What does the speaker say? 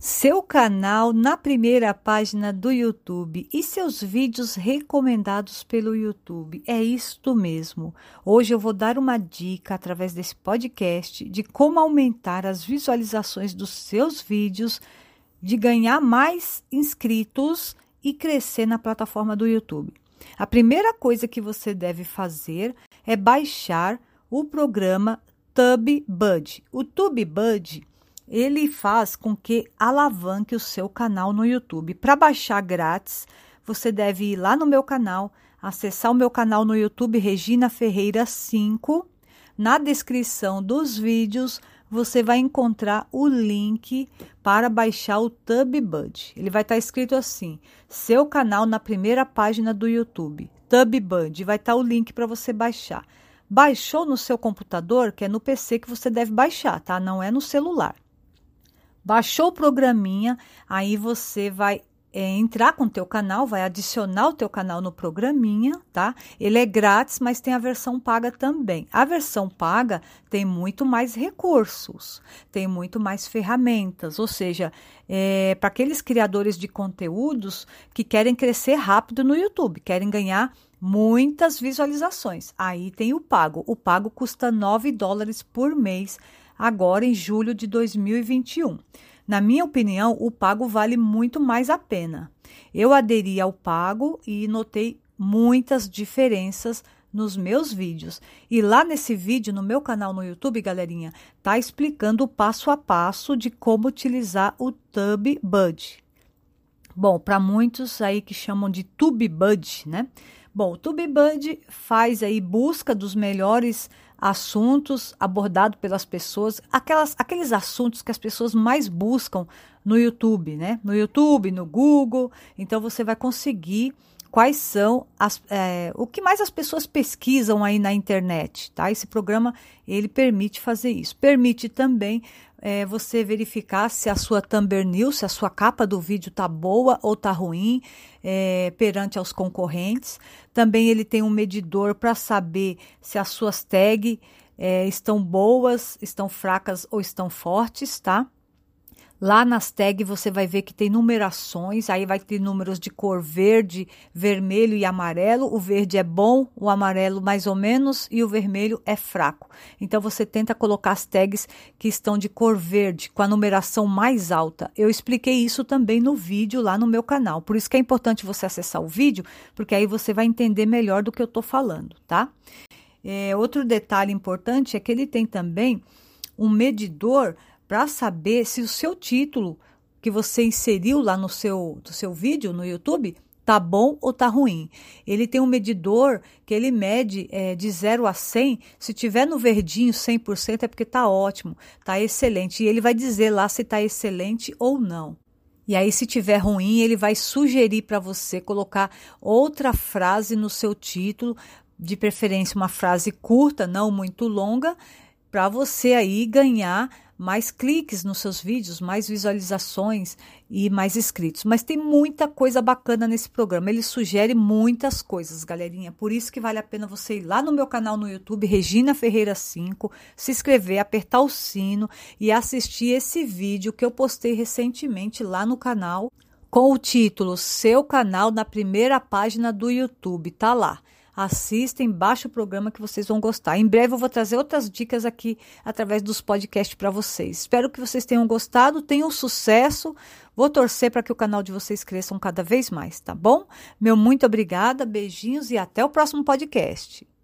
Seu canal na primeira página do YouTube e seus vídeos recomendados pelo YouTube. É isto mesmo. Hoje eu vou dar uma dica através desse podcast de como aumentar as visualizações dos seus vídeos, de ganhar mais inscritos e crescer na plataforma do YouTube. A primeira coisa que você deve fazer é baixar o programa TubeBuddy. O TubeBuddy ele faz com que alavanque o seu canal no YouTube. Para baixar grátis, você deve ir lá no meu canal, acessar o meu canal no YouTube, Regina Ferreira 5. Na descrição dos vídeos, você vai encontrar o link para baixar o TubeBuddy. Ele vai estar escrito assim, seu canal na primeira página do YouTube. TubeBuddy, vai estar o link para você baixar. Baixou no seu computador, que é no PC que você deve baixar, tá? Não é no celular. Baixou o programinha, aí você vai entrar com o teu canal, vai adicionar o teu canal no programinha, tá? Ele é grátis, mas tem a versão paga também. A versão paga tem muito mais recursos, tem muito mais ferramentas, ou seja, para aqueles criadores de conteúdos que querem crescer rápido no YouTube, querem ganhar muitas visualizações. Aí tem o pago. O pago custa $9 por mês, agora em julho de 2021. Na minha opinião, o pago vale muito mais a pena. Eu aderi ao pago e notei muitas diferenças nos meus vídeos. E lá nesse vídeo, no meu canal no YouTube, galerinha, tá explicando o passo a passo de como utilizar o TubeBuddy. Bom, para muitos aí que chamam de TubeBuddy, né? Bom, o TubeBuddy faz aí busca dos melhores assuntos abordados pelas pessoas, aqueles assuntos que as pessoas mais buscam no YouTube, né? No YouTube, no Google. Então, você vai conseguir quais são o que mais as pessoas pesquisam aí na internet, tá? Esse programa, ele permite fazer isso. Permite também você verificar se a sua thumbnail, se a sua capa do vídeo tá boa ou tá ruim perante aos concorrentes. Também ele tem um medidor para saber se as suas tags estão boas, estão fracas ou estão fortes, tá? Lá nas tags você vai ver que tem numerações, aí vai ter números de cor verde, vermelho e amarelo. O verde é bom, o amarelo mais ou menos e o vermelho é fraco. Então você tenta colocar as tags que estão de cor verde, com a numeração mais alta. Eu expliquei isso também no vídeo lá no meu canal. Por isso que é importante você acessar o vídeo, porque aí você vai entender melhor do que eu estou falando, tá? Outro detalhe importante é que ele tem também um medidor para saber se o seu título que você inseriu lá no seu vídeo no YouTube tá bom ou tá ruim. Ele tem um medidor que ele mede de 0 a 100. Se tiver no verdinho 100% é porque tá ótimo, tá excelente. E ele vai dizer lá se tá excelente ou não. E aí, se tiver ruim, ele vai sugerir para você colocar outra frase no seu título, de preferência uma frase curta, não muito longa, para você aí ganhar mais cliques nos seus vídeos, mais visualizações e mais inscritos. Mas tem muita coisa bacana nesse programa. Ele sugere muitas coisas, galerinha. Por isso que vale a pena você ir lá no meu canal no YouTube, Regina Ferreira 5, se inscrever, apertar o sino e assistir esse vídeo que eu postei recentemente lá no canal com o título Seu Canal na Primeira Página do YouTube. Tá lá. Assistem, baixa o programa que vocês vão gostar. Em breve eu vou trazer outras dicas aqui através dos podcasts para vocês. Espero que vocês tenham gostado, tenham sucesso. Vou torcer para que o canal de vocês cresça cada vez mais, tá bom? Meu muito obrigada, beijinhos e até o próximo podcast.